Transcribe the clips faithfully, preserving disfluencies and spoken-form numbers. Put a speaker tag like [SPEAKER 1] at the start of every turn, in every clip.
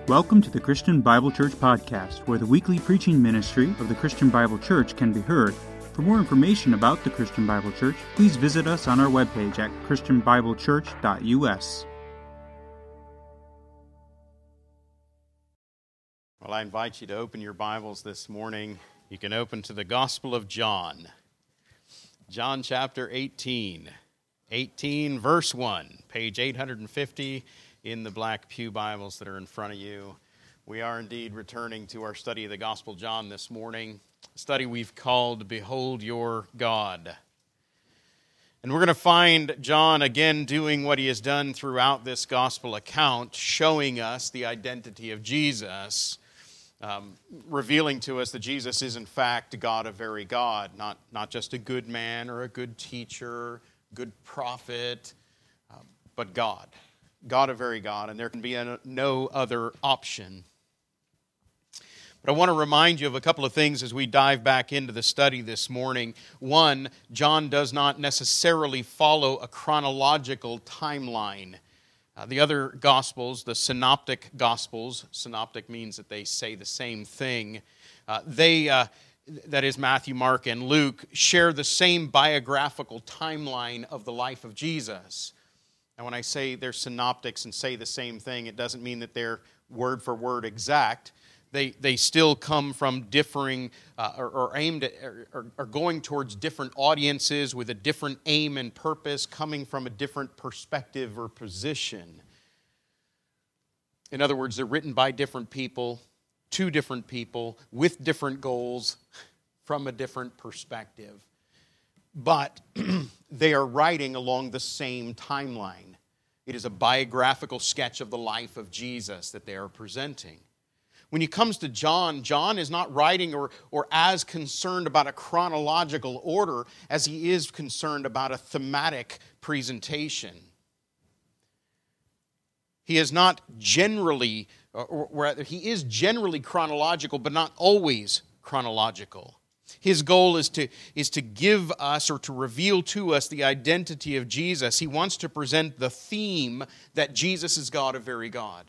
[SPEAKER 1] Welcome to the Christian Bible Church Podcast, where the weekly preaching ministry of the Christian Bible Church can be heard. For more information about the Christian Bible Church, please visit us on our webpage at christian bible church dot u s.
[SPEAKER 2] Well, I invite you to open your Bibles this morning. You can open to the Gospel of John. John chapter eighteen. eighteen, verse one, page eight hundred fifty in the black pew Bibles that are in front of you. We are indeed returning to our study of the Gospel of John this morning, a study we've called Behold Your God. And we're going to find John again doing what he has done throughout this Gospel account, showing us the identity of Jesus, um, revealing to us that Jesus is in fact God, a very God, not, not just a good man or a good teacher, good prophet, uh, but God. God, a very God, and there can be a, no other option. But I want to remind you of a couple of things as we dive back into the study this morning. One, John does not necessarily follow a chronological timeline. Uh, the other Gospels, the Synoptic Gospels, synoptic means that they say the same thing, uh, they, uh, that is Matthew, Mark, and Luke, share the same biographical timeline of the life of Jesus. And when I say they're synoptics and say the same thing, it doesn't mean that they're word for word exact. They they still come from differing uh, or, or aimed at or, or going towards different audiences with a different aim and purpose, coming from a different perspective or position. In other words, they're written by different people, to different people, with different goals, from a different perspective. But they are writing along the same timeline. It is a biographical sketch of the life of Jesus that they are presenting. When it comes to John, John is not writing or, or as concerned about a chronological order as he is concerned about a thematic presentation. He is not generally, or, or rather, he is generally chronological, but not always chronological. His goal is to, is to give us or to reveal to us the identity of Jesus. He wants to present the theme that Jesus is God, a very God.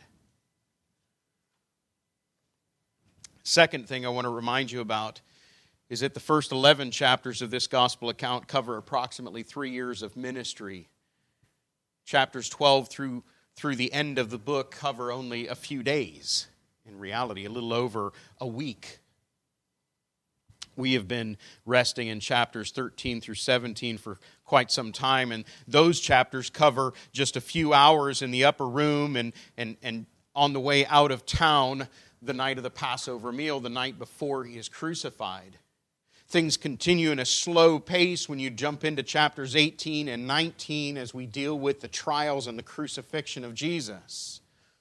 [SPEAKER 2] Second thing I want to remind you about is that the first eleven chapters of this gospel account cover approximately three years of ministry. Chapters twelve through, through the end of the book cover only a few days. In reality, a little over a week. We have been resting in chapters thirteen through seventeen for quite some time, and those chapters cover just a few hours in the upper room and, and, and on the way out of town the night of the Passover meal, the night before he is crucified. Things continue in a slow pace when you jump into chapters eighteen and nineteen as we deal with the trials and the crucifixion of Jesus.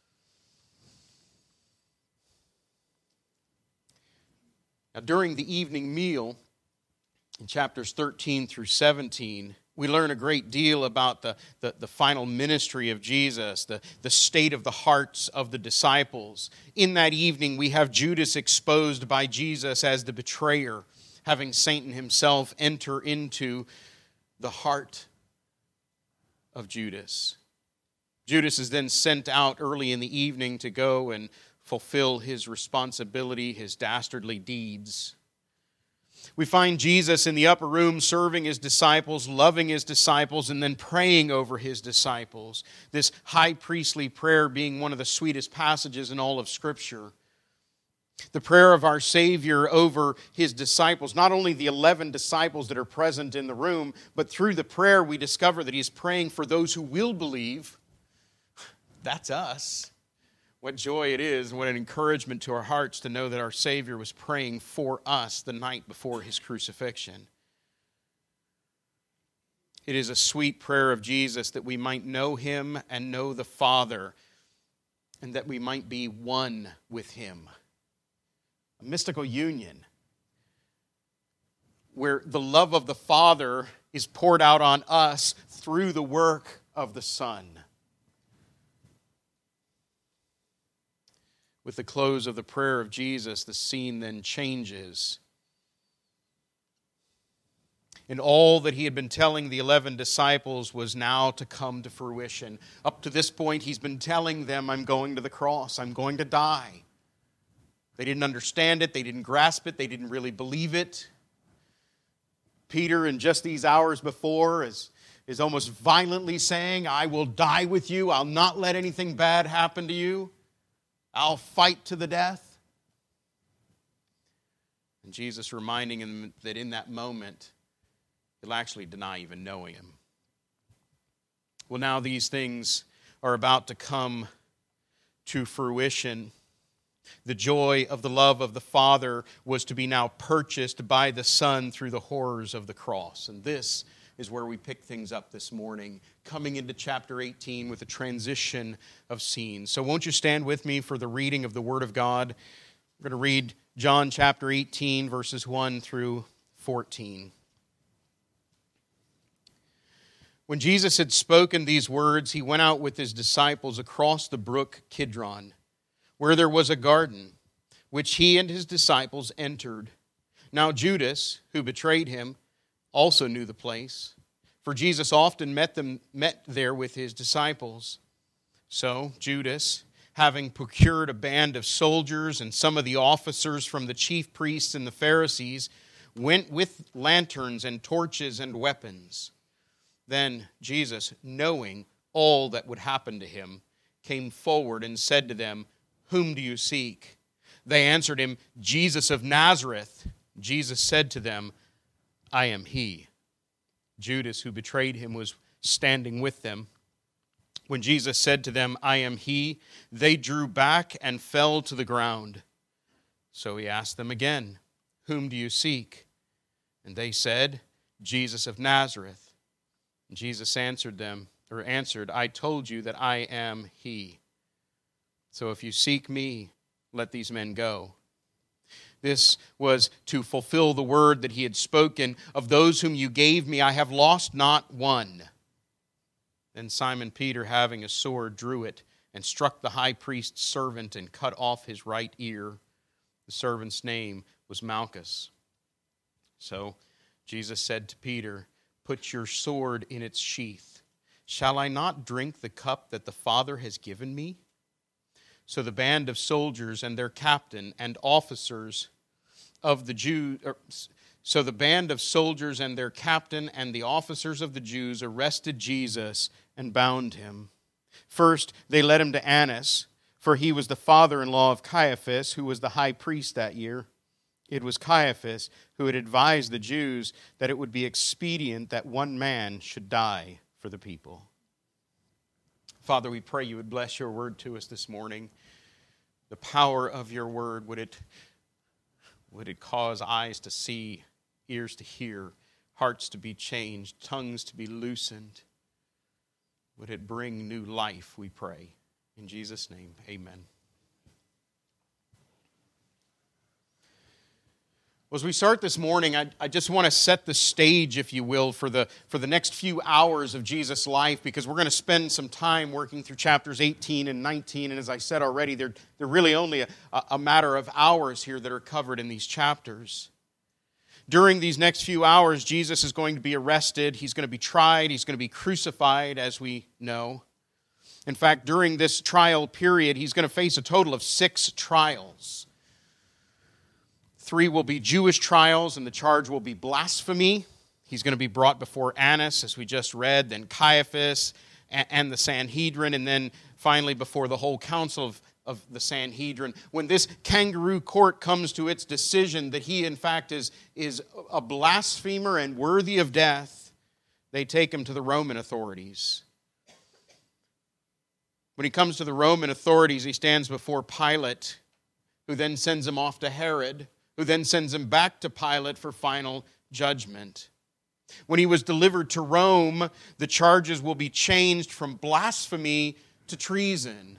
[SPEAKER 2] Now, during the evening meal, in chapters thirteen through seventeen, we learn a great deal about the, the, the final ministry of Jesus, the, the state of the hearts of the disciples. In that evening, we have Judas exposed by Jesus as the betrayer, having Satan himself enter into the heart of Judas. Judas is then sent out early in the evening to go and fulfill his responsibility, his dastardly deeds. We find Jesus in the upper room serving his disciples, loving his disciples, and then praying over his disciples. This high priestly prayer being one of the sweetest passages in all of Scripture. The prayer of our Savior over his disciples, not only the eleven disciples that are present in the room, but through the prayer we discover that he's praying for those who will believe. That's us. What joy it is and what an encouragement to our hearts to know that our Savior was praying for us the night before his crucifixion. It is a sweet prayer of Jesus that we might know him and know the Father, and that we might be one with him. A mystical union where the love of the Father is poured out on us through the work of the Son. With the close of the prayer of Jesus, the scene then changes. And all that he had been telling the eleven disciples was now to come to fruition. Up to this point, he's been telling them, I'm going to the cross, I'm going to die. They didn't understand it, they didn't grasp it, they didn't really believe it. Peter, in just these hours before, is, is almost violently saying, I will die with you, I'll not let anything bad happen to you, I'll fight to the death. And Jesus reminding him that in that moment, he'll actually deny even knowing him. Well, now these things are about to come to fruition. The joy of the love of the Father was to be now purchased by the Son through the horrors of the cross. And this is where we pick things up this morning, coming into chapter eighteen with a transition of scenes. So won't you stand with me for the reading of the Word of God? We're going to read John chapter eighteen, verses one through fourteen. When Jesus had spoken these words, he went out with his disciples across the brook Kidron, where there was a garden, which he and his disciples entered. Now Judas, who betrayed him, also knew the place, for Jesus often met them met there with his disciples. So Judas, having procured a band of soldiers and some of the officers from the chief priests and the Pharisees, went with lanterns and torches and weapons. Then Jesus, knowing all that would happen to him, came forward and said to them, Whom do you seek? They answered him, Jesus of Nazareth. Jesus said to them, I am he. Judas, who betrayed him, was standing with them. When Jesus said to them, I am he, they drew back and fell to the ground. So he asked them again, Whom do you seek? And they said, Jesus of Nazareth. And Jesus answered them, or answered, I told you that I am he. So if you seek me, let these men go. This was to fulfill the word that he had spoken, of those whom you gave me, I have lost not one. Then Simon Peter, having a sword, drew it and struck the high priest's servant and cut off his right ear. The servant's name was Malchus. So Jesus said to Peter, Put your sword in its sheath. Shall I not drink the cup that the Father has given me? So the band of soldiers and their captain and officers of the Jews, so the band of soldiers and their captain and the officers of the Jews arrested Jesus and bound him. First, they led him to Annas, for he was the father-in-law of Caiaphas, who was the high priest that year. It was Caiaphas who had advised the Jews that it would be expedient that one man should die for the people. Father, we pray you would bless your word to us this morning. The power of your word, would it, would it cause eyes to see, ears to hear, hearts to be changed, tongues to be loosened? Would it bring new life, we pray. In Jesus' name, amen. As we start this morning, I, I just want to set the stage, if you will, for the, for the next few hours of Jesus' life, because we're going to spend some time working through chapters eighteen and nineteen, and as I said already, they're, they're really only a, a matter of hours here that are covered in these chapters. During these next few hours, Jesus is going to be arrested, he's going to be tried, he's going to be crucified, as we know. In fact, during this trial period, he's going to face a total of six trials. Three will be Jewish trials, and the charge will be blasphemy. He's going to be brought before Annas, as we just read, then Caiaphas and the Sanhedrin, and then finally before the whole council of, of the Sanhedrin. When this kangaroo court comes to its decision that he, in fact, is, is a blasphemer and worthy of death, they take him to the Roman authorities. When he comes to the Roman authorities, he stands before Pilate, who then sends him off to Herod, who then sends him back to Pilate for final judgment. When he was delivered to Rome, the charges will be changed from blasphemy to treason.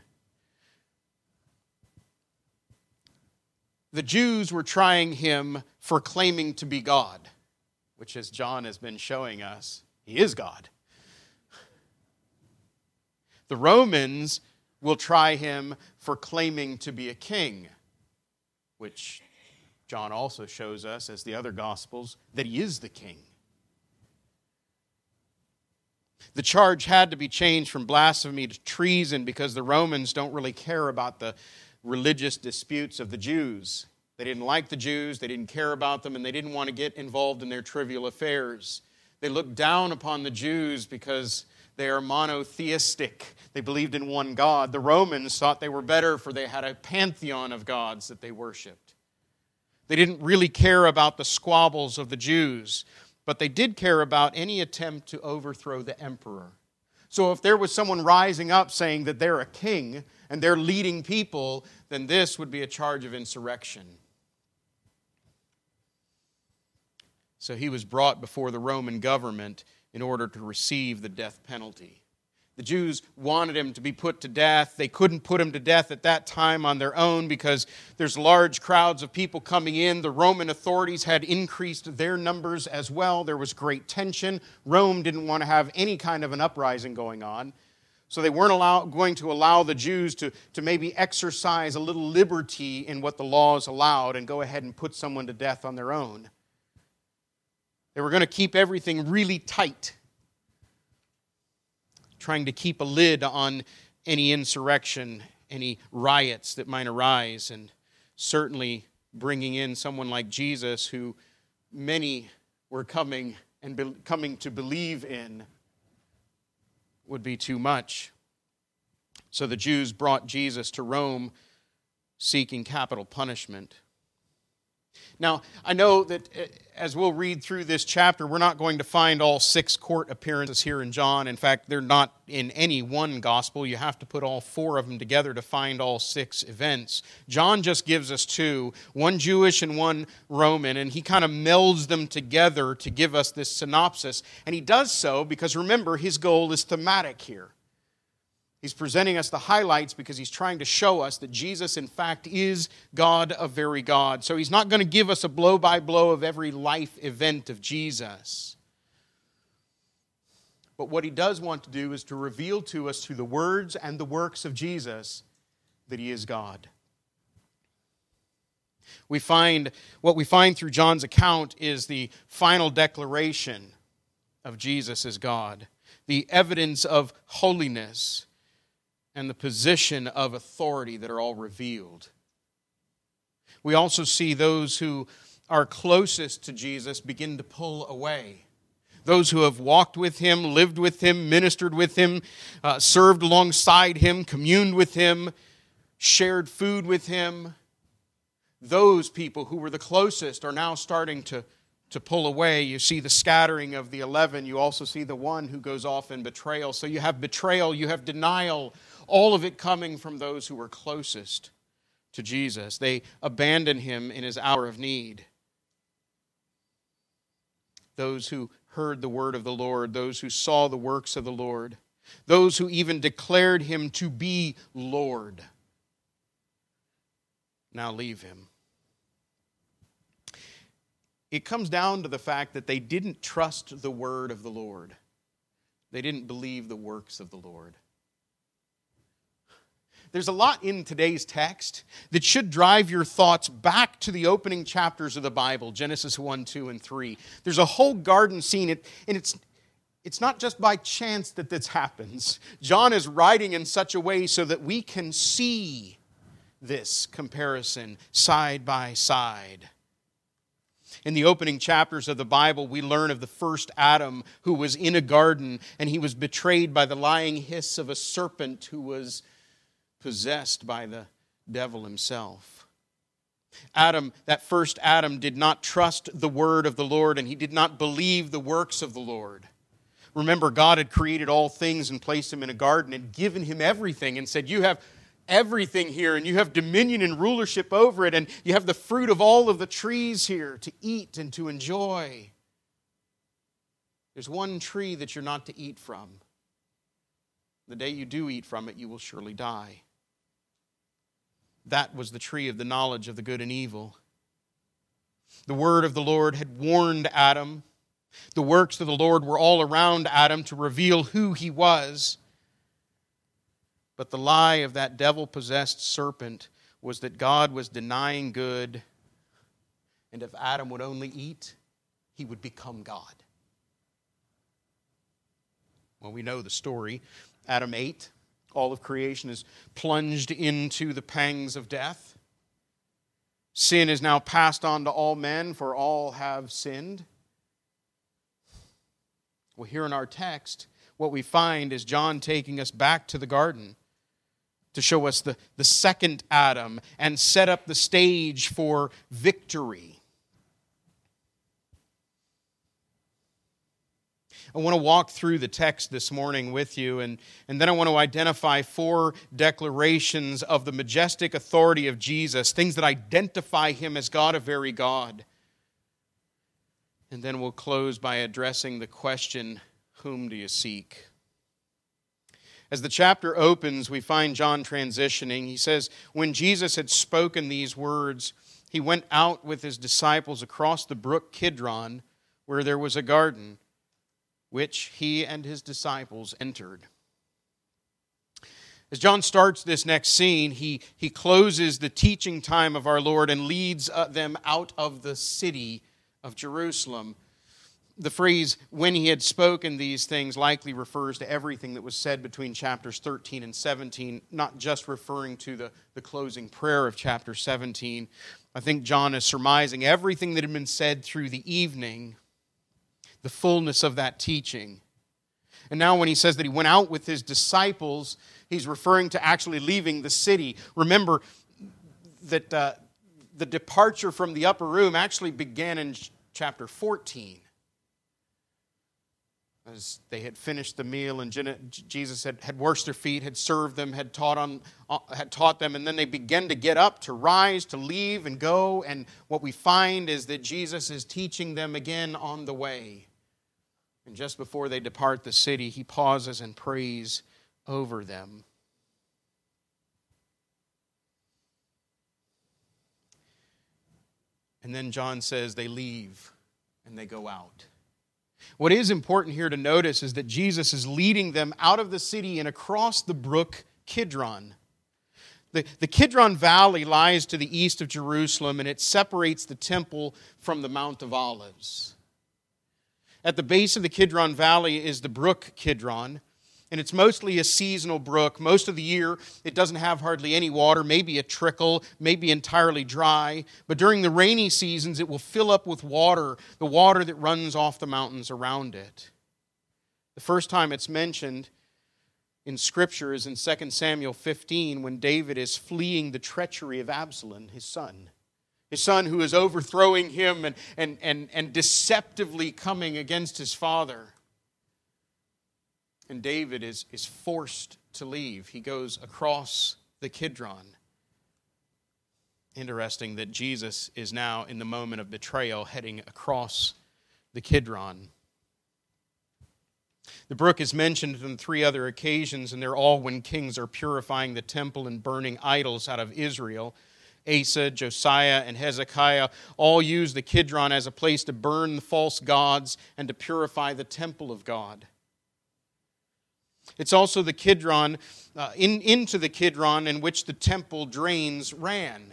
[SPEAKER 2] The Jews were trying him for claiming to be God, which, as John has been showing us, he is God. The Romans will try him for claiming to be a king, which John also shows us, as the other Gospels, that he is the king. The charge had to be changed from blasphemy to treason because the Romans don't really care about the religious disputes of the Jews. They didn't like the Jews, they didn't care about them, and they didn't want to get involved in their trivial affairs. They looked down upon the Jews because they are monotheistic. They believed in one God. The Romans thought they were better for they had a pantheon of gods that they worshipped. They didn't really care about the squabbles of the Jews, but they did care about any attempt to overthrow the emperor. So if there was someone rising up saying that they're a king and they're leading people, then this would be a charge of insurrection. So he was brought before the Roman government in order to receive the death penalty. The Jews wanted him to be put to death. They couldn't put him to death at that time on their own because there's large crowds of people coming in. The Roman authorities had increased their numbers as well. There was great tension. Rome didn't want to have any kind of an uprising going on. So they weren't allow, going to allow the Jews to, to maybe exercise a little liberty in what the laws allowed and go ahead and put someone to death on their own. They were going to keep everything really tight, trying to keep a lid on any insurrection, any riots that might arise, and certainly bringing in someone like Jesus who many were coming and be, coming to believe in would be too much. So the Jews brought Jesus to Rome seeking capital punishment. Now, I know that as we'll read through this chapter, we're not going to find all six court appearances here in John. In fact, they're not in any one gospel. You have to put all four of them together to find all six events. John just gives us two, one Jewish and one Roman, and he kind of melds them together to give us this synopsis. And he does so because, remember, his goal is thematic here. He's presenting us the highlights because he's trying to show us that Jesus, in fact, is God of very God. So he's not going to give us a blow-by-blow of every life event of Jesus. But what he does want to do is to reveal to us through the words and the works of Jesus that he is God. We find, what we find through John's account is the final declaration of Jesus as God, the evidence of holiness, and the position of authority that are all revealed. We also see those who are closest to Jesus begin to pull away. Those who have walked with him, lived with him, ministered with him, uh, served alongside him, communed with him, shared food with him. Those people who were the closest are now starting to, to pull away. You see the scattering of the eleven. You also see the one who goes off in betrayal. So you have betrayal, you have denial, all of it coming from those who were closest to Jesus. They abandon him in his hour of need. Those who heard the word of the Lord, those who saw the works of the Lord, those who even declared him to be Lord, now leave him. It comes down to the fact that they didn't trust the word of the Lord. They didn't believe the works of the Lord. There's a lot in today's text that should drive your thoughts back to the opening chapters of the Bible, Genesis one, two, and three. There's a whole garden scene, and it's, it's not just by chance that this happens. John is writing in such a way so that we can see this comparison side by side. In the opening chapters of the Bible, we learn of the first Adam who was in a garden, and he was betrayed by the lying hiss of a serpent who was possessed by the devil himself. Adam, that first Adam, did not trust the word of the Lord, and he did not believe the works of the Lord. Remember, God had created all things and placed him in a garden and given him everything and said, you have everything here, and you have dominion and rulership over it, and you have the fruit of all of the trees here to eat and to enjoy. There's one tree that you're not to eat from. The day you do eat from it, you will surely die. That was the tree of the knowledge of the good and evil. The word of the Lord had warned Adam. The works of the Lord were all around Adam to reveal who he was. But the lie of that devil-possessed serpent was that God was denying good, and if Adam would only eat, he would become God. Well, we know the story. Adam ate. All of creation is plunged into the pangs of death. Sin is now passed on to all men, for all have sinned. Well, here in our text, what we find is John taking us back to the garden to show us the, the second Adam and set up the stage for victory. I want to walk through the text this morning with you, and, and then I want to identify four declarations of the majestic authority of Jesus, things that identify him as God, a very God. And then we'll close by addressing the question, whom do you seek? As the chapter opens, we find John transitioning. He says, when Jesus had spoken these words, he went out with his disciples across the brook Kidron, where there was a garden, which he and his disciples entered. As John starts this next scene, he, he closes the teaching time of our Lord and leads uh, them out of the city of Jerusalem. The phrase, when he had spoken these things, likely refers to everything that was said between chapters thirteen and seventeen, not just referring to the, the closing prayer of chapter seventeen. I think John is surmising everything that had been said through the evening, the fullness of that teaching. And now when he says that he went out with his disciples, he's referring to actually leaving the city. Remember that uh, the departure from the upper room actually began in chapter fourteen. As they had finished the meal and Jesus had, had washed their feet, had served them, had taught, on, had taught them, and then they began to get up, to rise, to leave and go. And what we find is that Jesus is teaching them again on the way. And just before they depart the city, he pauses and prays over them. And then John says they leave and they go out. What is important here to notice is that Jesus is leading them out of the city and across the brook Kidron. The, the Kidron Valley lies to the east of Jerusalem, and it separates the temple from the Mount of Olives. At the base of the Kidron Valley is the brook Kidron, and it's mostly a seasonal brook. Most of the year, it doesn't have hardly any water, maybe a trickle, maybe entirely dry. But during the rainy seasons, it will fill up with water, the water that runs off the mountains around it. The first time it's mentioned in Scripture is in Second Samuel fifteen, when David is fleeing the treachery of Absalom, his son. His son who is overthrowing him and, and, and, and deceptively coming against his father. And David is, is forced to leave. He goes across the Kidron. Interesting that Jesus is now, in the moment of betrayal, heading across the Kidron. The brook is mentioned on three other occasions, and they're all when kings are purifying the temple and burning idols out of Israel. Asa, Josiah, and Hezekiah all used the Kidron as a place to burn the false gods and to purify the temple of God. It's also the Kidron, uh, in, into the Kidron in which the temple drains ran.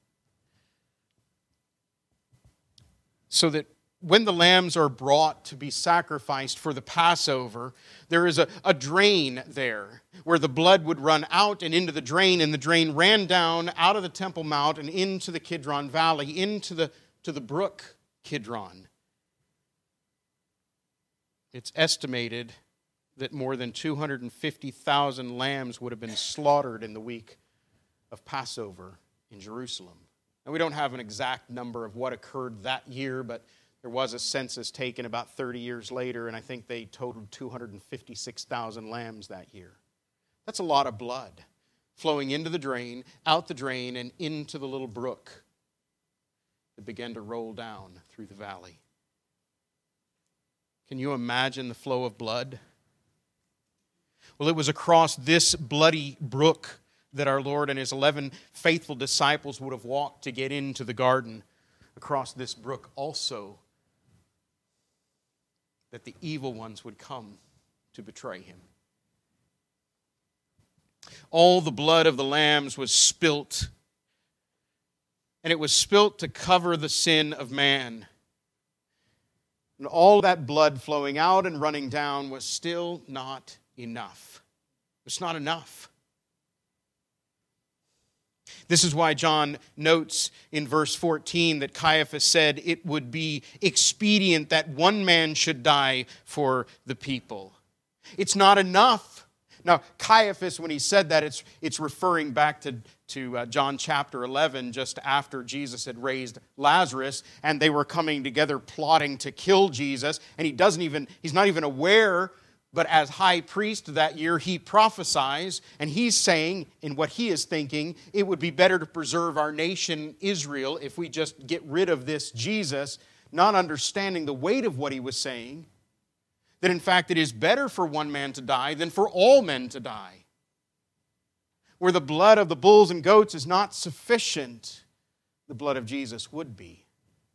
[SPEAKER 2] So that when the lambs are brought to be sacrificed for the Passover, there is a, a drain there where the blood would run out and into the drain, and the drain ran down out of the Temple Mount and into the Kidron Valley, into the, to the brook Kidron. It's estimated that more than two hundred fifty thousand lambs would have been slaughtered in the week of Passover in Jerusalem. And we don't have an exact number of what occurred that year, but there was a census taken about thirty years later, and I think they totaled two hundred fifty-six thousand lambs that year. That's a lot of blood flowing into the drain, out the drain, and into the little brook that began to roll down through the valley. Can you imagine the flow of blood? Well, it was across this bloody brook that our Lord and his eleven faithful disciples would have walked to get into the garden. Across this brook also, that the evil ones would come to betray him. All the blood of the lambs was spilt, and it was spilt to cover the sin of man. And all that blood flowing out and running down was still not enough. It's not enough. This is why John notes in verse fourteen that Caiaphas said it would be expedient that one man should die for the people. It's not enough. Now, Caiaphas, when he said that, it's, it's referring back to, to uh, John chapter eleven, just after Jesus had raised Lazarus, and they were coming together plotting to kill Jesus, and he doesn't even, he's not even aware. But as high priest that year, he prophesies, and he's saying, in what he is thinking, it would be better to preserve our nation, Israel, if we just get rid of this Jesus, not understanding the weight of what he was saying, that in fact it is better for one man to die than for all men to die. Where the blood of the bulls and goats is not sufficient, the blood of Jesus would be.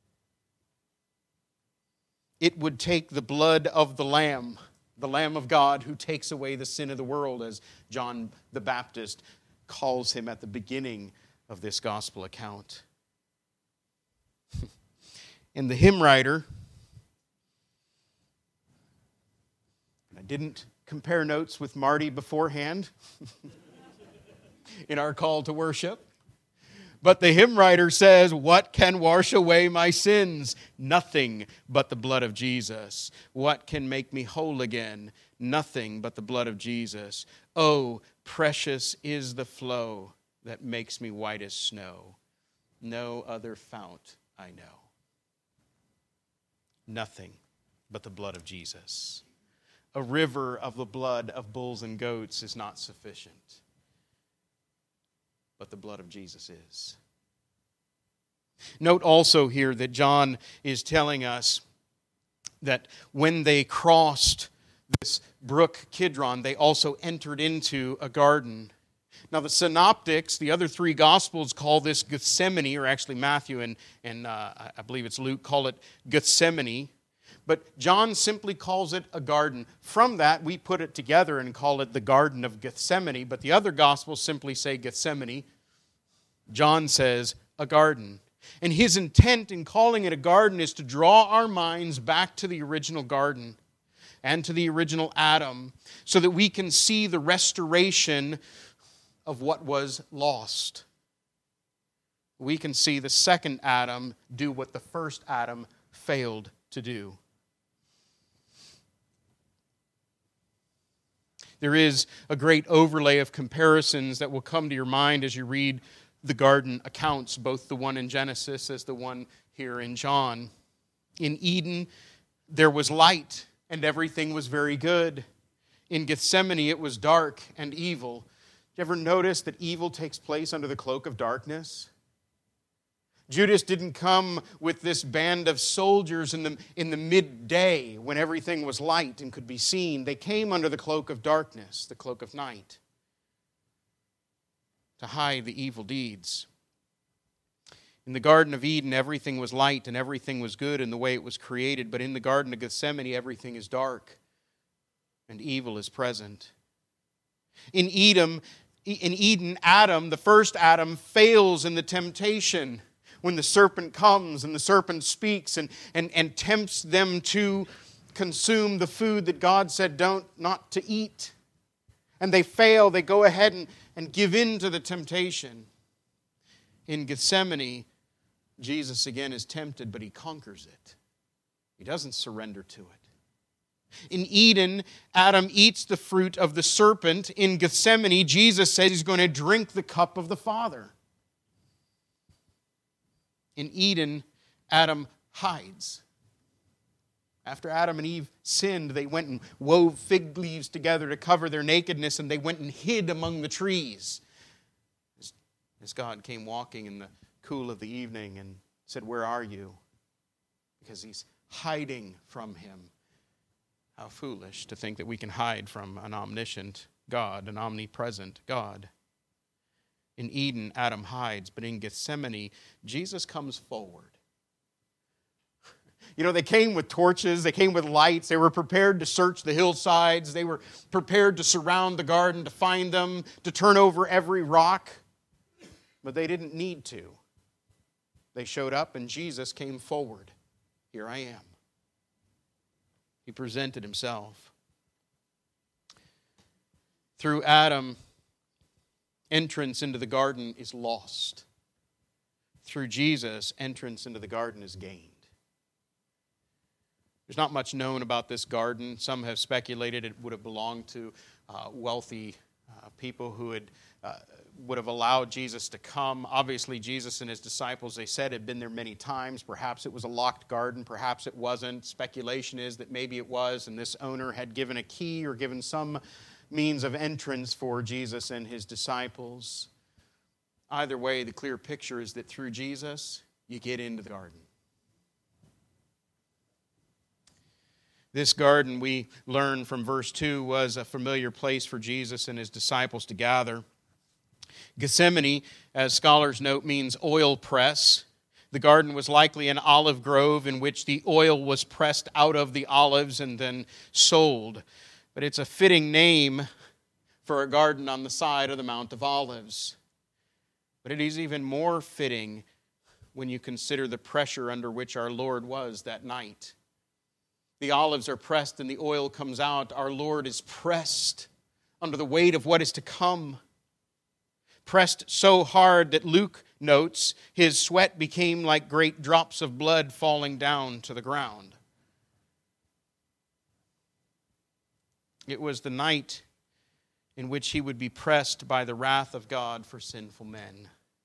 [SPEAKER 2] It would take the blood of the Lamb, the Lamb of God who takes away the sin of the world, as John the Baptist calls him at the beginning of this gospel account. And the hymn writer, and I didn't compare notes with Marty beforehand in our call to worship, but the hymn writer says, "What can wash away my sins? Nothing but the blood of Jesus. What can make me whole again? Nothing but the blood of Jesus. Oh, precious is the flow that makes me white as snow. No other fount I know." Nothing but the blood of Jesus. A river of the blood of bulls and goats is not sufficient. But the blood of Jesus is. Note also here that John is telling us that when they crossed this brook Kidron, they also entered into a garden. Now the synoptics, the other three gospels, call this Gethsemane, or actually Matthew and, and uh, I believe it's Luke, call it Gethsemane. But John simply calls it a garden. From that, we put it together and call it the Garden of Gethsemane. But the other Gospels simply say Gethsemane. John says a garden. And his intent in calling it a garden is to draw our minds back to the original garden and to the original Adam, so that we can see the restoration of what was lost. We can see the second Adam do what the first Adam failed to do. There is a great overlay of comparisons that will come to your mind as you read the garden accounts, both the one in Genesis as the one here in John. In Eden, there was light, and everything was very good. In Gethsemane, it was dark and evil. Do you ever notice that evil takes place under the cloak of darkness? Judas didn't come with this band of soldiers in the, in the midday when everything was light and could be seen. They came under the cloak of darkness, the cloak of night, to hide the evil deeds. In the Garden of Eden, everything was light and everything was good in the way it was created. But in the Garden of Gethsemane, everything is dark and evil is present. In Eden, in Eden, Adam, the first Adam, fails in the temptation when the serpent comes and the serpent speaks and, and, and tempts them to consume the food that God said don't not to eat. And they fail, they go ahead and, and give in to the temptation. In Gethsemane, Jesus again is tempted, but he conquers it. He doesn't surrender to it. In Eden, Adam eats the fruit of the serpent. In Gethsemane, Jesus says he's going to drink the cup of the Father. In Eden, Adam hides. After Adam and Eve sinned, they went and wove fig leaves together to cover their nakedness, and they went and hid among the trees. As God came walking in the cool of the evening and said, "Where are you?" Because he's hiding from him. How foolish to think that we can hide from an omniscient God, an omnipresent God. In Eden, Adam hides, but in Gethsemane, Jesus comes forward. You know, they came with torches, they came with lights, they were prepared to search the hillsides, they were prepared to surround the garden to find them, to turn over every rock, but they didn't need to. They showed up and Jesus came forward. Here I am. He presented himself. Through Adam, entrance into the garden is lost. Through Jesus, entrance into the garden is gained. There's not much known about this garden. Some have speculated it would have belonged to uh, wealthy uh, people who had uh, would have allowed Jesus to come. Obviously, Jesus and his disciples, they said, had been there many times. Perhaps it was a locked garden. Perhaps it wasn't. Speculation is that maybe it was, and this owner had given a key or given some means of entrance for Jesus and his disciples. Either way, the clear picture is that through Jesus, you get into the garden. This garden, we learn from verse two, was a familiar place for Jesus and his disciples to gather. Gethsemane, as scholars note, means oil press. The garden was likely an olive grove in which the oil was pressed out of the olives and then sold. But it's a fitting name for a garden on the side of the Mount of Olives. But it is even more fitting when you consider the pressure under which our Lord was that night. The olives are pressed and the oil comes out. Our Lord is pressed under the weight of what is to come. Pressed so hard that Luke notes his sweat became like great drops of blood falling down to the ground. It was the night in which he would be pressed by the wrath of God for sinful men.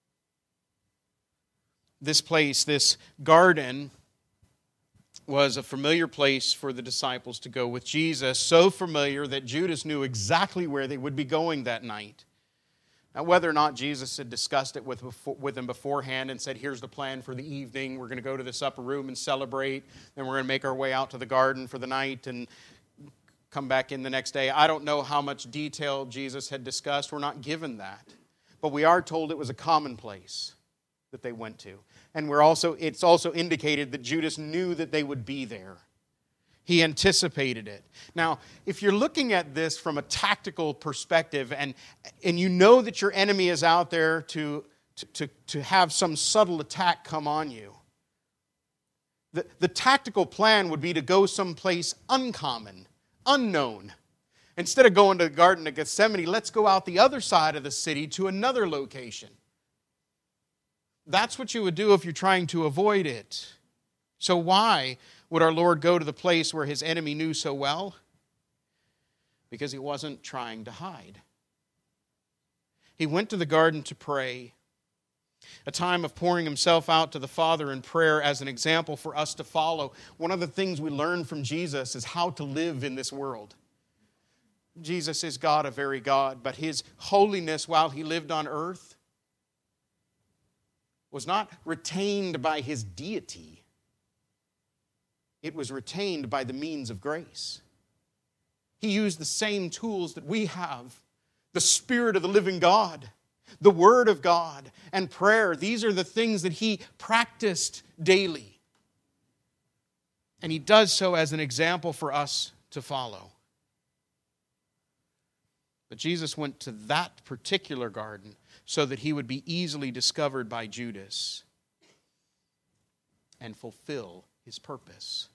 [SPEAKER 2] This place, this garden, was a familiar place for the disciples to go with Jesus, so familiar that Judas knew exactly where they would be going that night. Now, whether or not Jesus had discussed it with, with them beforehand and said, here's the plan for the evening, we're going to go to this upper room and celebrate, then we're going to make our way out to the garden for the night and come back in the next day. I don't know how much detail Jesus had discussed. We're not given that. But we are told it was a common place that they went to. And we're also it's also indicated that Judas knew that they would be there. He anticipated it. Now, if you're looking at this from a tactical perspective and, and you know that your enemy is out there to, to, to, to have some subtle attack come on you, the, the tactical plan would be to go someplace uncommon, unknown. Instead of going to the Garden of Gethsemane, let's go out the other side of the city to another location. That's what you would do if you're trying to avoid it. So why would our Lord go to the place where his enemy knew so well? Because he wasn't trying to hide. He went to the garden to pray, a time of pouring himself out to the Father in prayer as an example for us to follow. One of the things we learn from Jesus is how to live in this world. Jesus is God, a very God, but his holiness while he lived on earth was not retained by his deity. It was retained by the means of grace. He used the same tools that we have. The Spirit of the living God, the Word of God, and prayer. These are the things that he practiced daily. And he does so as an example for us to follow. But Jesus went to that particular garden so that he would be easily discovered by Judas and fulfill his purpose.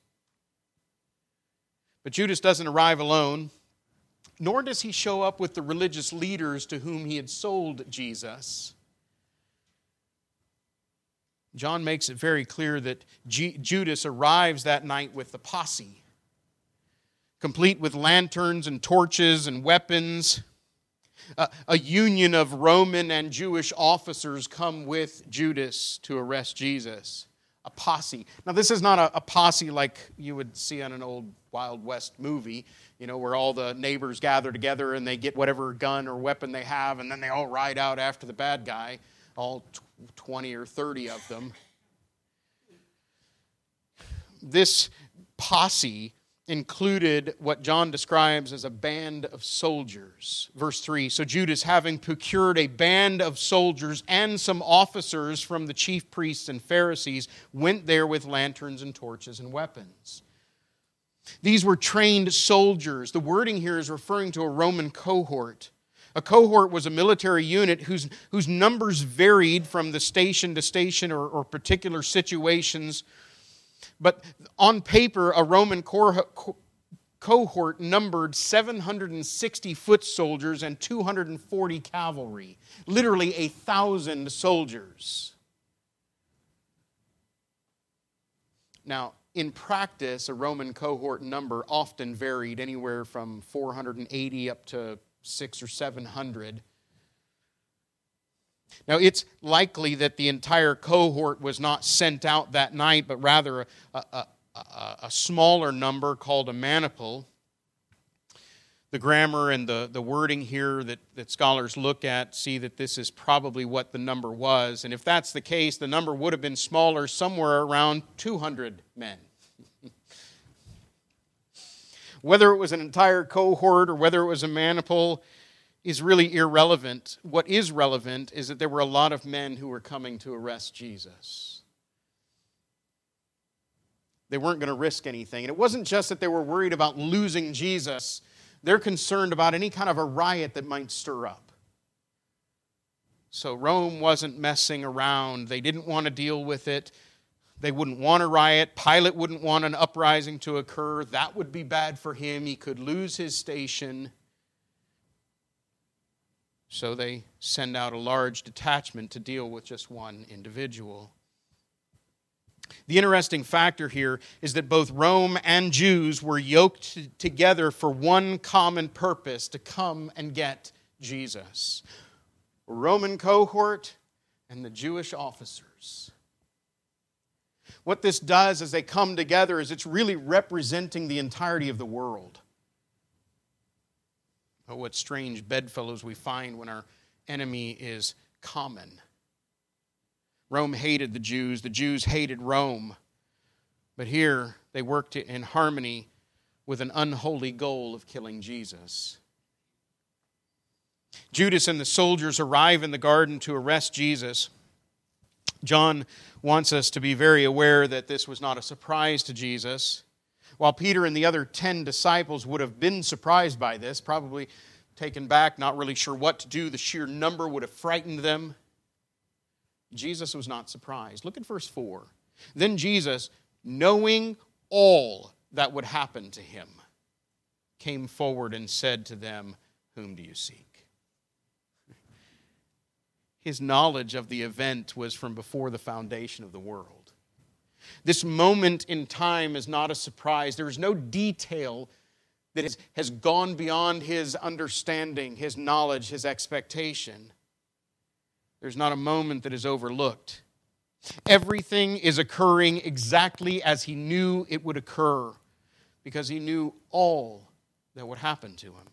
[SPEAKER 2] But Judas doesn't arrive alone, nor does he show up with the religious leaders to whom he had sold Jesus. John makes it very clear that G- Judas arrives that night with the posse, complete with lanterns and torches and weapons. Uh, a union of Roman and Jewish officers come with Judas to arrest Jesus. A posse. Now, this is not a, a posse like you would see on an old Wild West movie, you know, where all the neighbors gather together and they get whatever gun or weapon they have, and then they all ride out after the bad guy, all twenty or thirty of them. This posse included what John describes as a band of soldiers. Verse three, so Judas, having procured a band of soldiers and some officers from the chief priests and Pharisees, went there with lanterns and torches and weapons. These were trained soldiers. The wording here is referring to a Roman cohort. A cohort was a military unit whose, whose numbers varied from the station to station or, or particular situations. But on paper, a Roman cohort numbered seven hundred sixty foot soldiers and two hundred forty cavalry, literally a thousand soldiers. Now, in practice, a Roman cohort number often varied anywhere from four hundred eighty up to six or seven hundred. Now, it's likely that the entire cohort was not sent out that night, but rather a, a, a, a smaller number called a maniple. The grammar and the, the wording here that, that scholars look at see that this is probably what the number was. And if that's the case, the number would have been smaller, somewhere around two hundred men. Whether it was an entire cohort or whether it was a maniple is really irrelevant. What is relevant is that there were a lot of men who were coming to arrest Jesus. They weren't going to risk anything. And it wasn't just that they were worried about losing Jesus. They're concerned about any kind of a riot that might stir up. So Rome wasn't messing around. They didn't want to deal with it. They wouldn't want a riot. Pilate wouldn't want an uprising to occur. That would be bad for him. He could lose his station. So they send out a large detachment to deal with just one individual. The interesting factor here is that both Rome and Jews were yoked together for one common purpose, to come and get Jesus. A Roman cohort and the Jewish officers. What this does as they come together is it's really representing the entirety of the world. Oh, what strange bedfellows we find when our enemy is common. Rome hated the Jews. The Jews hated Rome. But here they worked in harmony with an unholy goal of killing Jesus. Judas and the soldiers arrive in the garden to arrest Jesus. John wants us to be very aware that this was not a surprise to Jesus. While Peter and the other ten disciples would have been surprised by this, probably taken back, not really sure what to do, the sheer number would have frightened them, Jesus was not surprised. Look at verse four. Then Jesus, knowing all that would happen to him, came forward and said to them, "Whom do you seek?" His knowledge of the event was from before the foundation of the world. This moment in time is not a surprise. There is no detail that has, has gone beyond his understanding, his knowledge, his expectation. There's not a moment that is overlooked. Everything is occurring exactly as he knew it would occur, because he knew all that would happen to him.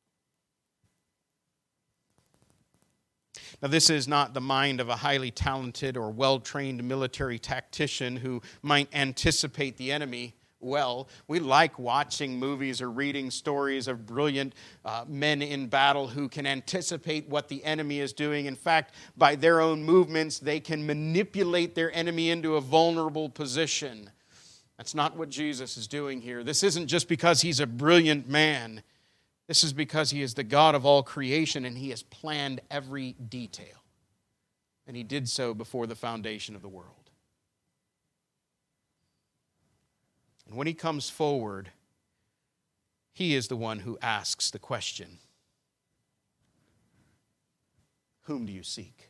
[SPEAKER 2] Now, this is not the mind of a highly talented or well-trained military tactician who might anticipate the enemy well. We like watching movies or reading stories of brilliant uh, men in battle who can anticipate what the enemy is doing. In fact, by their own movements, they can manipulate their enemy into a vulnerable position. That's not what Jesus is doing here. This isn't just because he's a brilliant man. This is because he is the God of all creation and he has planned every detail. And he did so before the foundation of the world. And when he comes forward, he is the one who asks the question, "Whom do you seek?"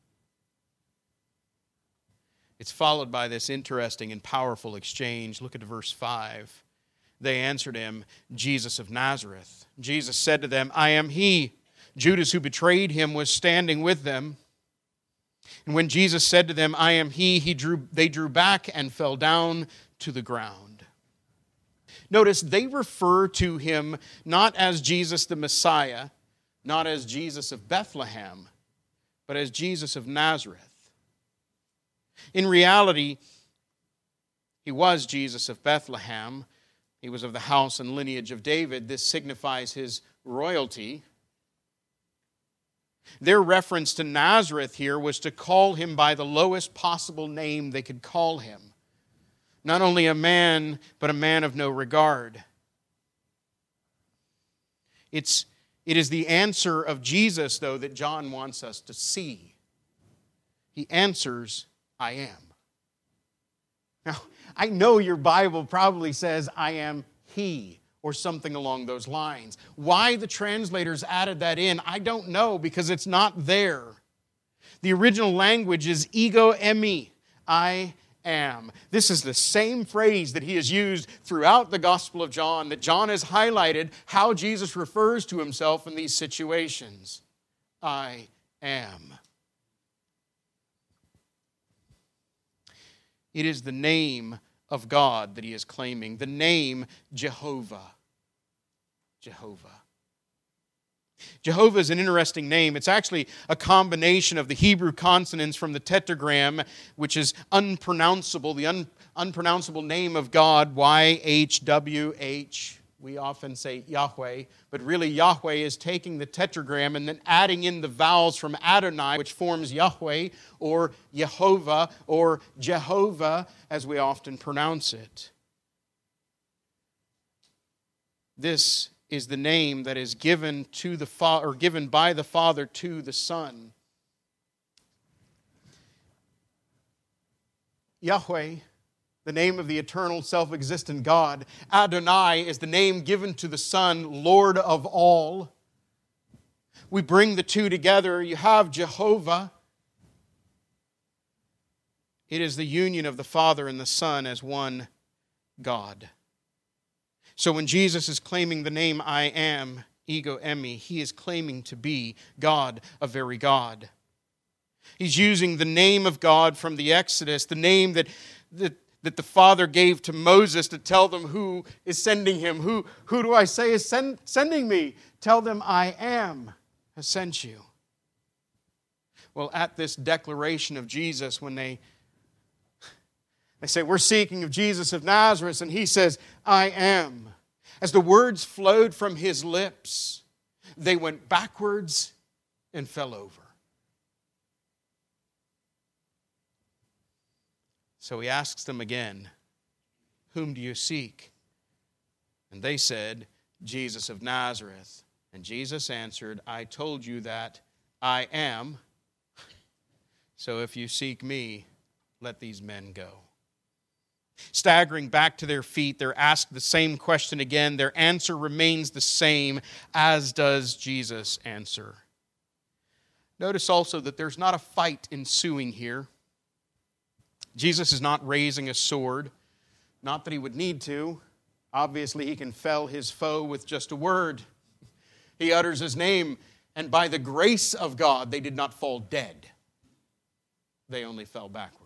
[SPEAKER 2] It's followed by this interesting and powerful exchange. Look at verse five. They answered him, "Jesus of Nazareth." Jesus said to them, "I am he." Judas, who betrayed him, was standing with them. And when Jesus said to them, "I am he," he drew, they drew back and fell down to the ground. Notice they refer to him not as Jesus the Messiah, not as Jesus of Bethlehem, but as Jesus of Nazareth. In reality, he was Jesus of Bethlehem. He was of the house and lineage of David. This signifies his royalty. Their reference to Nazareth here was to call him by the lowest possible name they could call him. Not only a man, but a man of no regard. It's, it is the answer of Jesus, though, that John wants us to see. He answers, "I am." Now, I know your Bible probably says, "I am he," or something along those lines. Why the translators added that in, I don't know, because it's not there. The original language is ego eimi, I am. This is the same phrase that he has used throughout the Gospel of John, that John has highlighted how Jesus refers to himself in these situations. I am. It is the name of God that he is claiming, the name Jehovah. Jehovah. Jehovah is an interesting name. It's actually a combination of the Hebrew consonants from the tetragram, which is unpronounceable, the un, unpronounceable name of God, Y H W H. We often say Yahweh, but really Yahweh is taking the tetragram and then adding in the vowels from Adonai, which forms Yahweh or Yehovah or Jehovah, as we often pronounce it. This is the name that is given to the fa- or given by the Father to the Son. Yahweh, the name of the eternal self-existent God. Adonai is the name given to the Son, Lord of all. We bring the two together. You have Jehovah. It is the union of the Father and the Son as one God. So when Jesus is claiming the name I am, ego eimi, he is claiming to be God, a very God. He's using the name of God from the Exodus, the name that, that, that the Father gave to Moses to tell them who is sending him. Who, who do I say is send, sending me? Tell them I am has sent you. Well, at this declaration of Jesus, when they They say, we're seeking of Jesus of Nazareth, and he says, I am. As the words flowed from his lips, they went backwards and fell over. So he asks them again, whom do you seek? And they said, Jesus of Nazareth. And Jesus answered, I told you that I am. So if you seek me, let these men go. Staggering back to their feet, they're asked the same question again. Their answer remains the same, as does Jesus' answer. Notice also that there's not a fight ensuing here. Jesus is not raising a sword. Not that he would need to. Obviously, he can fell his foe with just a word. He utters his name, and by the grace of God, they did not fall dead. They only fell backwards.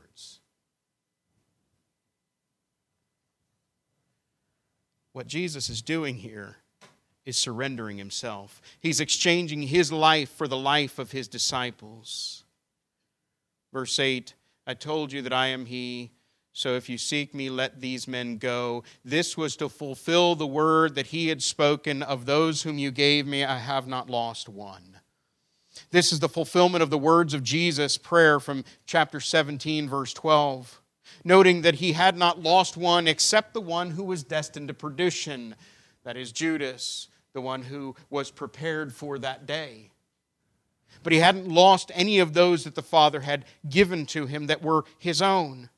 [SPEAKER 2] What Jesus is doing here is surrendering himself. He's exchanging his life for the life of his disciples. Verse eight, I told you that I am he, so if you seek me, let these men go. This was to fulfill the word that he had spoken, of those whom you gave me, I have not lost one. This is the fulfillment of the words of Jesus' prayer from chapter seventeen, verse twelve. Noting that he had not lost one except the one who was destined to perdition. That is Judas, the one who was prepared for that day. But he hadn't lost any of those that the Father had given to him that were his own.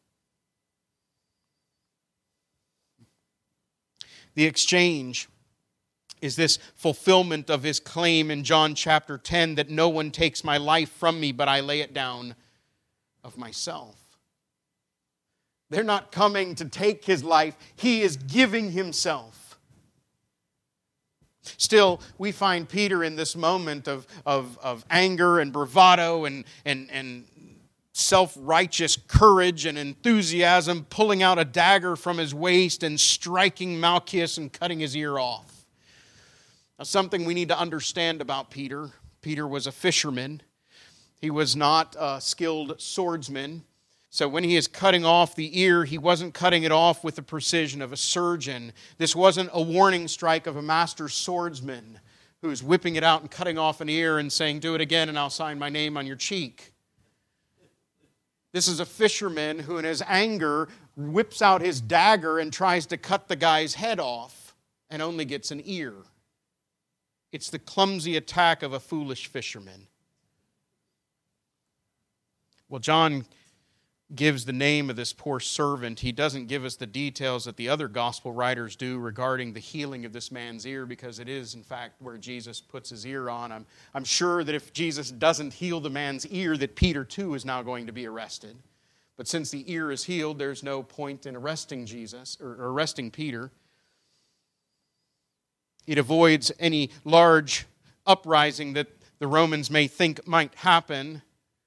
[SPEAKER 2] The exchange is this fulfillment of his claim in John chapter ten that no one takes my life from me, but I lay it down of myself. They're not coming to take his life. He is giving himself. Still, we find Peter in this moment of, of, of anger and bravado and, and, and self-righteous courage and enthusiasm, pulling out a dagger from his waist and striking Malchus and cutting his ear off. Now, something we need to understand about Peter. Peter was a fisherman. He was not a skilled swordsman. So when he is cutting off the ear, he wasn't cutting it off with the precision of a surgeon. This wasn't a warning strike of a master swordsman who's whipping it out and cutting off an ear and saying, do it again and I'll sign my name on your cheek. This is a fisherman who in his anger whips out his dagger and tries to cut the guy's head off and only gets an ear. It's the clumsy attack of a foolish fisherman. Well, John gives the name of this poor servant. He doesn't give us the details that the other gospel writers do regarding the healing of this man's ear, because it is, in fact, where Jesus puts his ear on. I'm, I'm sure that if Jesus doesn't heal the man's ear, that Peter too is now going to be arrested. But since the ear is healed, there's no point in arresting Jesus or arresting Peter. It avoids any large uprising that the Romans may think might happen.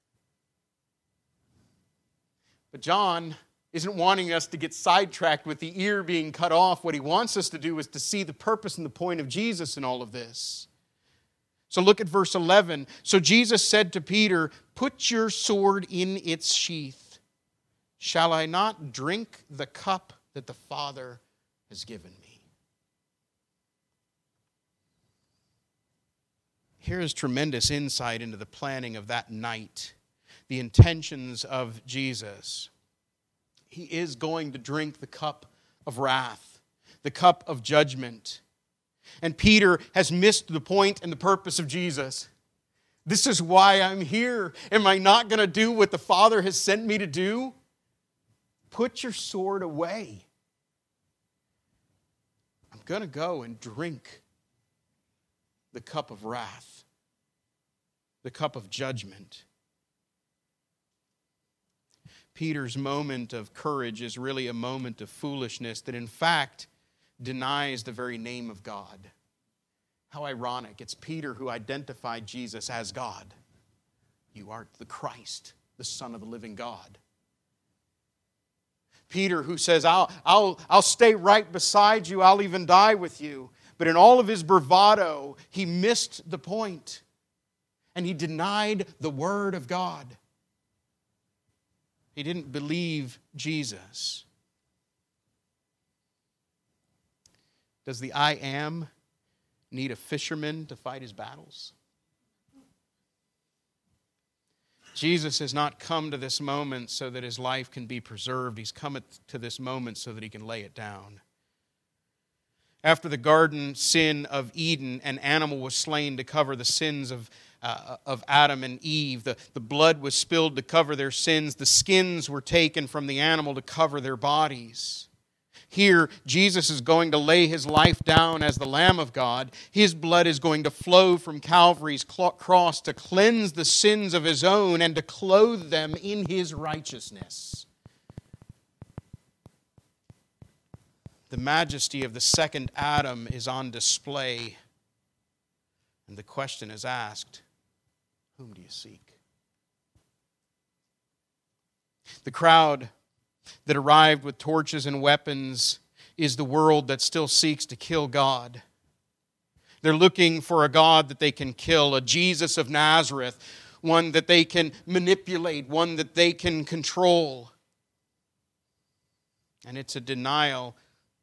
[SPEAKER 2] But John isn't wanting us to get sidetracked with the ear being cut off. What he wants us to do is to see the purpose and the point of Jesus in all of this. So look at verse eleven. So Jesus said to Peter, "Put your sword in its sheath. Shall I not drink the cup that the Father has given me?" Here is tremendous insight into the planning of that night, the intentions of Jesus. He is going to drink the cup of wrath, the cup of judgment. And Peter has missed the point and the purpose of Jesus. This is why I'm here. Am I not going to do what the Father has sent me to do? Put your sword away. I'm going to go and drink the cup of wrath, the cup of judgment. Peter's moment of courage is really a moment of foolishness that in fact denies the very name of God. How ironic. It's Peter who identified Jesus as God. You art the Christ, the Son of the living God. Peter who says, I'll, I'll, I'll stay right beside you, I'll even die with you. But in all of his bravado, he missed the point. And he denied the word of God. He didn't believe Jesus. Does the I Am need a fisherman to fight his battles? Jesus has not come to this moment so that his life can be preserved. He's come to this moment so that he can lay it down. After the garden sin of Eden, an animal was slain to cover the sins of, uh, of Adam and Eve. The, the blood was spilled to cover their sins. The skins were taken from the animal to cover their bodies. Here, Jesus is going to lay his life down as the Lamb of God. His blood is going to flow from Calvary's cross to cleanse the sins of his own and to clothe them in his righteousness. The majesty of the second Adam is on display. And the question is asked, whom do you seek? The crowd that arrived with torches and weapons is the world that still seeks to kill God. They're looking for a God that they can kill, a Jesus of Nazareth, one that they can manipulate, one that they can control. And it's a denial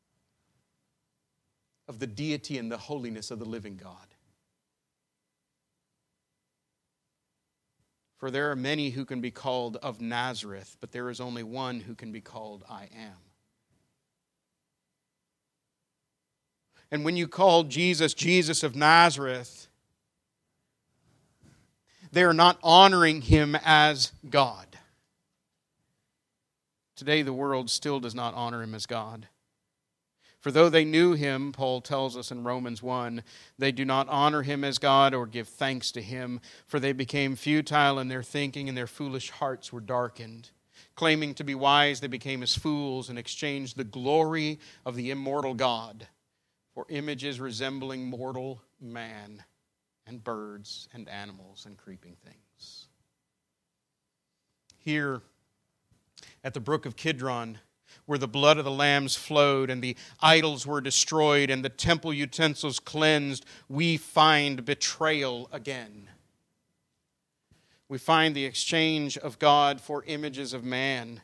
[SPEAKER 2] of the deity and the holiness of the living God. For there are many who can be called of Nazareth, but there is only one who can be called I Am. And when you call Jesus, Jesus of Nazareth, they are not honoring him as God. Today the world still does not honor him as God. For though they knew him, Paul tells us in Romans one, they do not honor him as God or give thanks to him, for they became futile in their thinking and their foolish hearts were darkened. Claiming to be wise, they became as fools and exchanged the glory of the immortal God for images resembling mortal man and birds and animals and creeping things. Here at the brook of Kidron, where the blood of the lambs flowed and the idols were destroyed and the temple utensils cleansed, we find betrayal again. We find the exchange of God for images of man.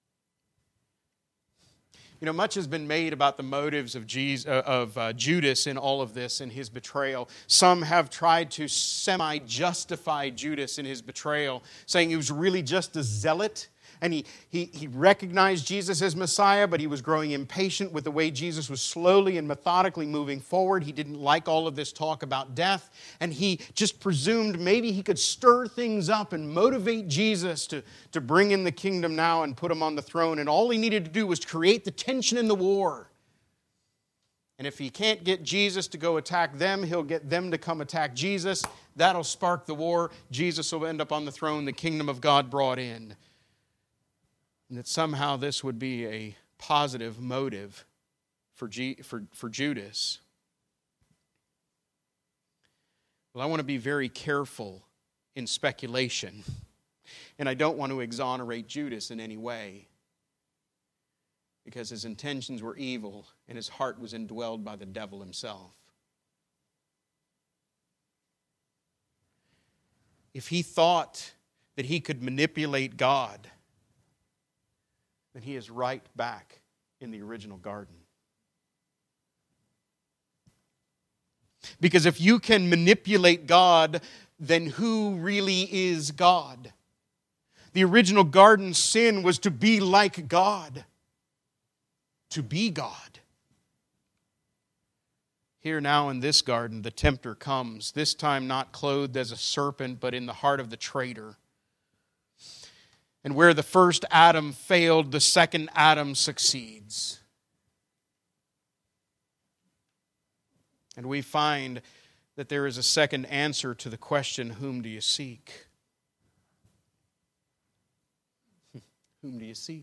[SPEAKER 2] You know, much has been made about the motives of, Jesus, uh, of uh, Judas in all of this, in his betrayal. Some have tried to semi-justify Judas in his betrayal, saying he was really just a zealot, and he, he, he recognized Jesus as Messiah, but he was growing impatient with the way Jesus was slowly and methodically moving forward. He didn't like all of this talk about death, and he just presumed maybe he could stir things up and motivate Jesus to, to bring in the kingdom now and put him on the throne. And all he needed to do was create the tension in the war. And if he can't get Jesus to go attack them, he'll get them to come attack Jesus. That'll spark the war. Jesus will end up on the throne, the kingdom of God brought in. And that somehow this would be a positive motive for, G, for, for Judas. Well, I want to be very careful in speculation. And I don't want to exonerate Judas in any way, because his intentions were evil and his heart was indwelled by the devil himself. If he thought that he could manipulate God, then he is right back in the original garden. Because if you can manipulate God, then who really is God? The original garden sin was to be like God. To be God. Here now in this garden, the tempter comes, this time not clothed as a serpent, but in the heart of the traitor. And where the first Adam failed, the second Adam succeeds. And we find that there is a second answer to the question, whom do you seek? Whom do you seek?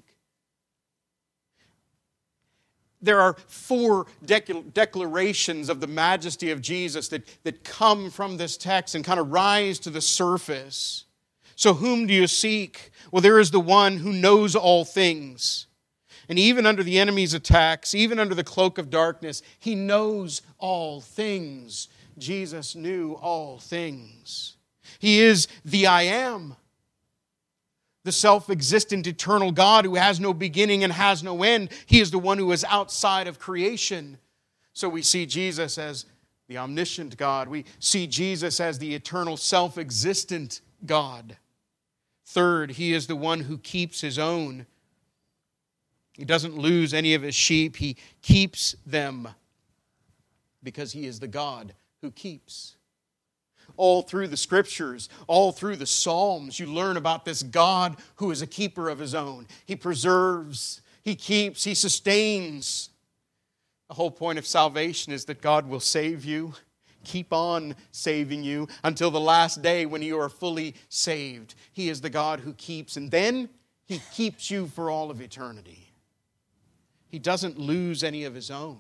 [SPEAKER 2] There are four declarations of the majesty of Jesus that, that come from this text and kind of rise to the surface. So whom do you seek? Well, there is the one who knows all things. And even under the enemy's attacks, even under the cloak of darkness, he knows all things. Jesus knew all things. He is the I am. The self-existent eternal God who has no beginning and has no end. He is the one who is outside of creation. So we see Jesus as the omniscient God. We see Jesus as the eternal self-existent God. Third, he is the one who keeps his own. He doesn't lose any of his sheep. He keeps them because he is the God who keeps. All through the Scriptures, all through the Psalms, you learn about this God who is a keeper of his own. He preserves, he keeps, he sustains. The whole point of salvation is that God will save you, keep on saving you until the last day when you are fully saved. He is the God who keeps, and then he keeps you for all of eternity. He doesn't lose any of his own.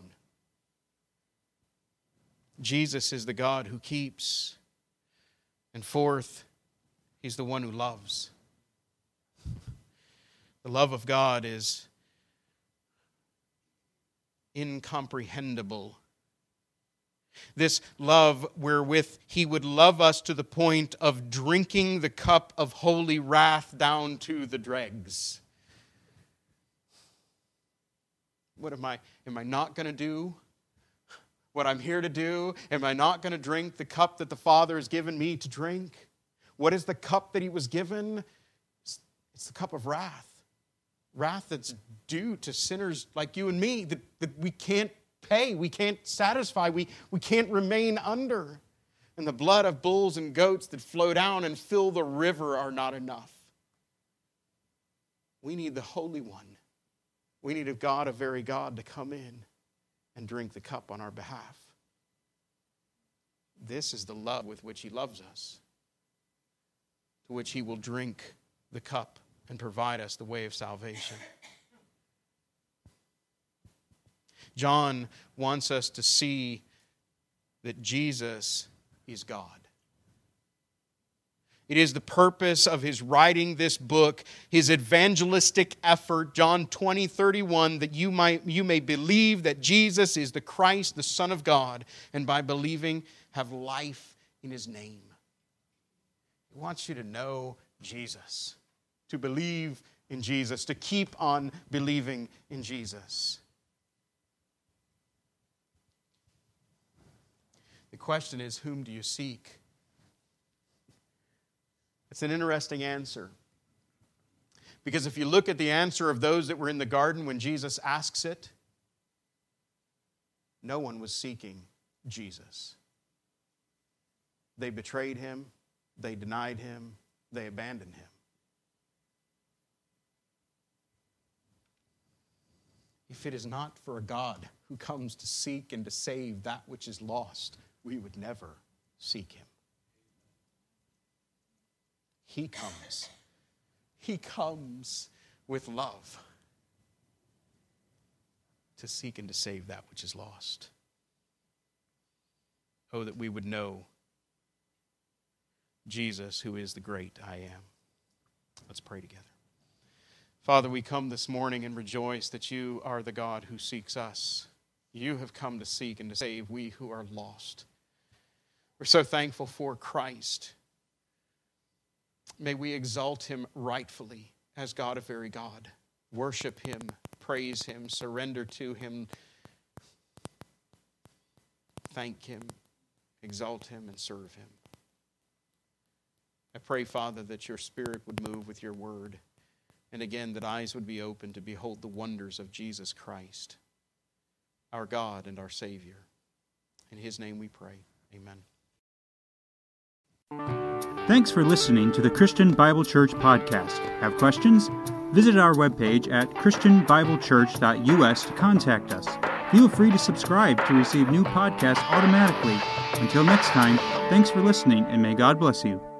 [SPEAKER 2] Jesus is the God who keeps. And fourth, he's the one who loves. The love of God is incomprehensible. This love wherewith he would love us to the point of drinking the cup of holy wrath down to the dregs. What am I, am I not going to do? What I'm here to do? Am I not going to drink the cup that the Father has given me to drink? What is the cup that he was given? It's the cup of wrath. Wrath that's due to sinners like you and me that, that we can't pay, we can't satisfy, we, we can't remain under. And the blood of bulls and goats that flow down and fill the river are not enough. We need the Holy One. We need a God, a very God, to come in and drink the cup on our behalf. This is the love with which he loves us, to which he will drink the cup and provide us the way of salvation. John wants us to see that Jesus is God. It is the purpose of his writing this book, his evangelistic effort, John twenty, thirty-one, that you might you may believe that Jesus is the Christ, the Son of God, and by believing have life in his name. He wants you to know Jesus, to believe in Jesus, to keep on believing in Jesus. The question is, whom do you seek? It's an interesting answer. Because if you look at the answer of those that were in the garden when Jesus asks it, no one was seeking Jesus. They betrayed him, they denied him, they abandoned him. If it is not for a God who comes to seek and to save that which is lost, we would never seek him. He comes. He comes with love to seek and to save that which is lost. Oh, that we would know Jesus, who is the great I am. Let's pray together. Father, we come this morning and rejoice that you are the God who seeks us. You have come to seek and to save we who are lost. We're so thankful for Christ. May we exalt him rightfully as God of very God. Worship him, praise him, surrender to him, thank him, exalt him, and serve him. I pray, Father, that your Spirit would move with your word, and again that eyes would be open to behold the wonders of Jesus Christ, our God and our Savior. In his name we pray. Amen.
[SPEAKER 1] Thanks for listening to the Christian Bible Church podcast. Have questions? Visit our webpage at christian bible church dot u s to contact us. Feel free to subscribe to receive new podcasts automatically. Until next time, thanks for listening, and may God bless you.